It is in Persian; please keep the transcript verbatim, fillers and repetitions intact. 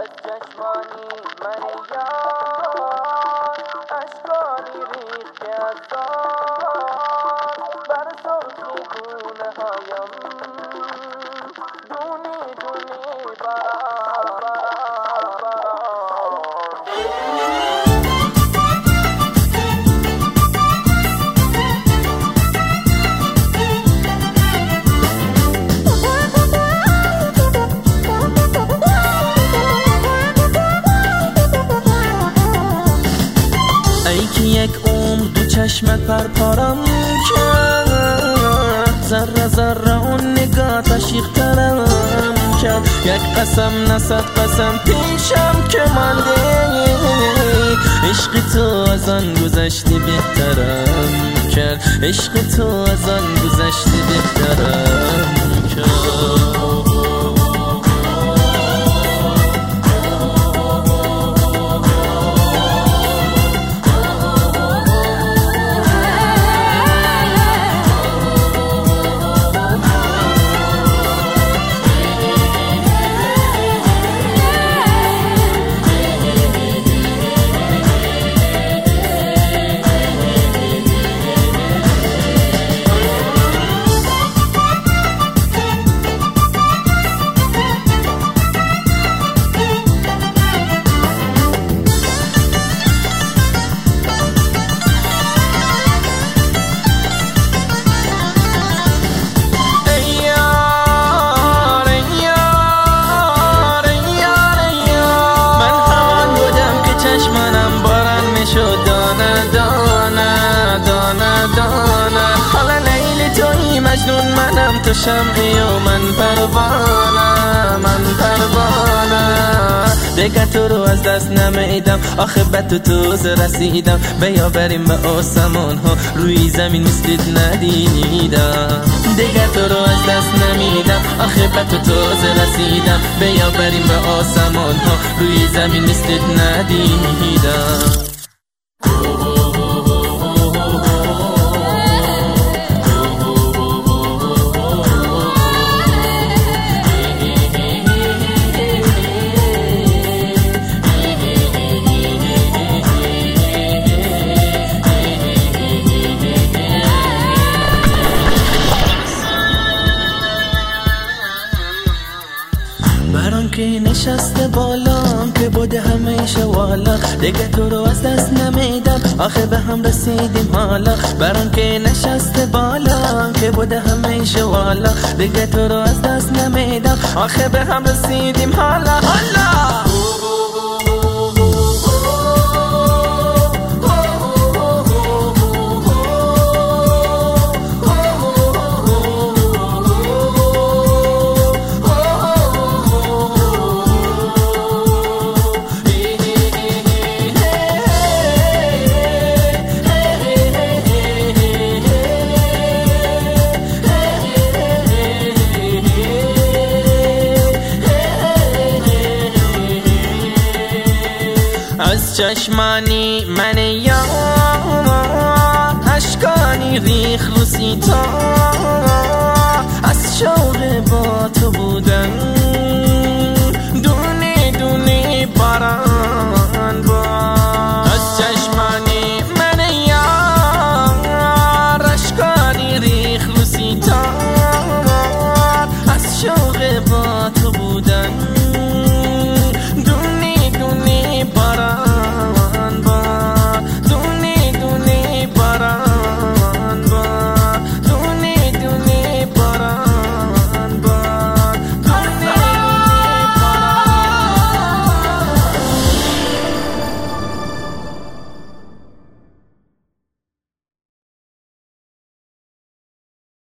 از چشمانی من یار اشکانی ریخت که از سال بر سرخی گونه هایم دونی دونی برا برا برا ای که یک عمر دو چشمت پر پارم کرد ذره ذره اون نگاه عشیق ترم کرد یک قسم نصد قسم پیشم که مانده عشق تو از آن گذشته بهترم کرد عشق تو از آن گذشته بهترم کرد مجنون منم تو شمعی و من پروانه من پروانه دیگه تو رو از دست نمیدم آخه به تو توز رسیدم بیا بریم به آسمان ها روی زمین مثلت ندیدم دیگه تو رو از دست نمیدم آخه به تو توز رسیدم بیا بریم به آسمان ها روی زمین مثلت ندیدم برام که نشسته بالام که بوده همیشه والا دیگه تو رو از دست نمیدم آخه به هم رسیدیم حالا برام که نشسته بالام که بوده همیشه والا دیگه تو رو از دست نمیدم آخه به هم رسیدیم حالا حالا از چشمانی من یار اشکانی ریخ رو سیتا از شوق با تو بودن